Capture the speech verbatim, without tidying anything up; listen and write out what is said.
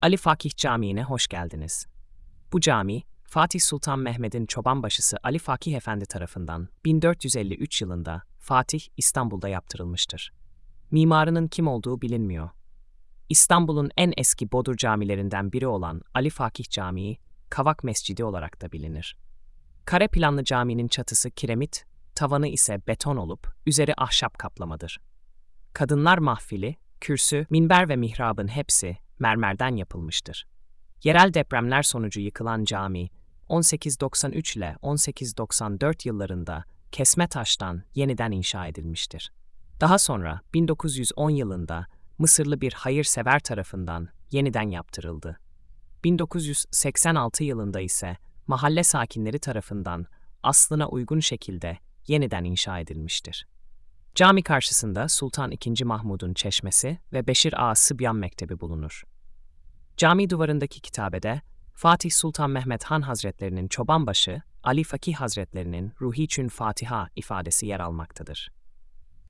Ali Fakih Camii'ne hoş geldiniz. Bu cami, Fatih Sultan Mehmed'in çobanbaşısı Ali Fakih Efendi tarafından bin dört yüz elli üç yılında Fatih, İstanbul'da yaptırılmıştır. Mimarının kim olduğu bilinmiyor. İstanbul'un en eski bodur camilerinden biri olan Ali Fakih Camii, Kavak Mescidi olarak da bilinir. Kare planlı caminin çatısı kiremit, tavanı ise beton olup üzeri ahşap kaplamadır. Kadınlar mahfili, kürsü, minber ve mihrabın hepsi mermerden yapılmıştır. Yerel depremler sonucu yıkılan cami, on sekiz yüz doksan üç ile on sekiz yüz doksan dört yıllarında kesme taştan yeniden inşa edilmiştir. Daha sonra bin dokuz yüz on yılında Mısırlı bir hayırsever tarafından yeniden yaptırıldı. bin dokuz yüz seksen altı yılında ise mahalle sakinleri tarafından aslına uygun şekilde yeniden inşa edilmiştir. Cami karşısında Sultan ikinci. Mahmud'un çeşmesi ve Beşir Ağa Sıbyan Mektebi bulunur. Cami duvarındaki kitabede Fatih Sultan Mehmed Han Hazretlerinin çobanbaşı Ali Fakih Hazretlerinin Ruhi Çün Fatiha ifadesi yer almaktadır.